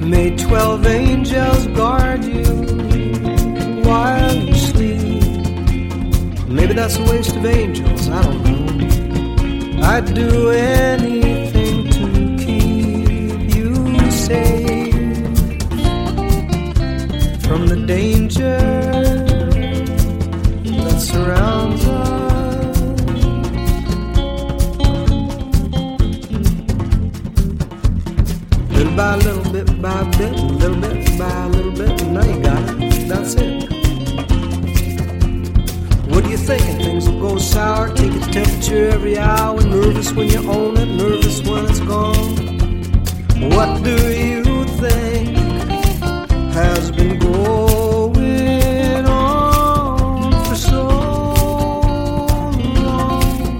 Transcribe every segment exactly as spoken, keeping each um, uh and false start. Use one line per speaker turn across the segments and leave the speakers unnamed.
May twelve angels guard you while you sleep. Maybe that's a waste of angels, I don't know. I'd do anything to keep you safe from the danger that surrounds us. Little by little, bit by bit, little bit by little bit, now you got it, that's it. What are you thinking? Things will go sour, take a temperature every hour. Nervous when you own it, nervous when it's gone. What do you think has been going on for so long?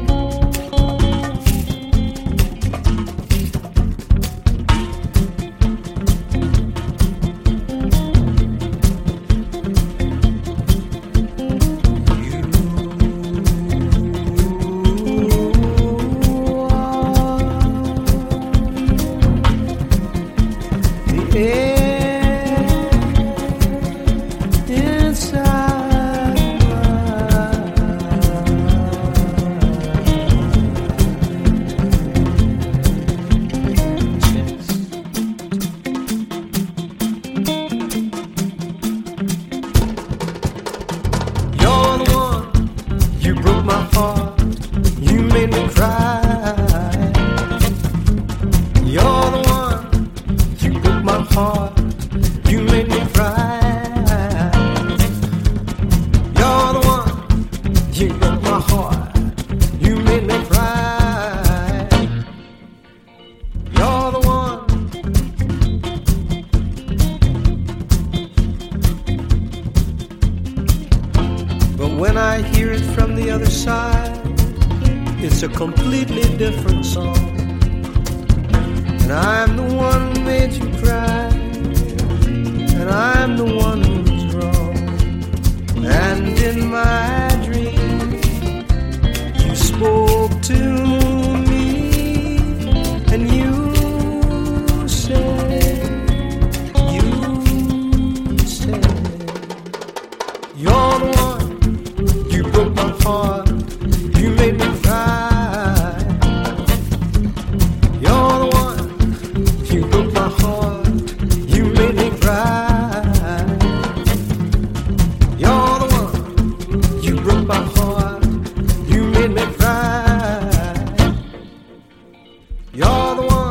When I hear it from the other side, it's a completely different song. And I'm the one who made you cry, and I'm the one who's wrong. And in my dream, you spoke to me, and you said, you said, you're the one. You broke my heart, you made me cry. You're the one, you broke my heart, you made me cry. You're the one, you broke my heart, you made me cry. You're the one.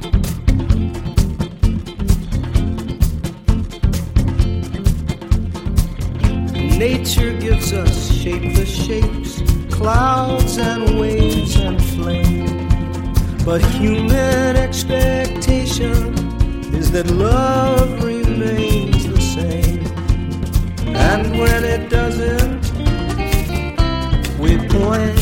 Nature gives us shapeless shapes, clouds and waves and flame. But human expectation is that love remains the same. And when it doesn't, we point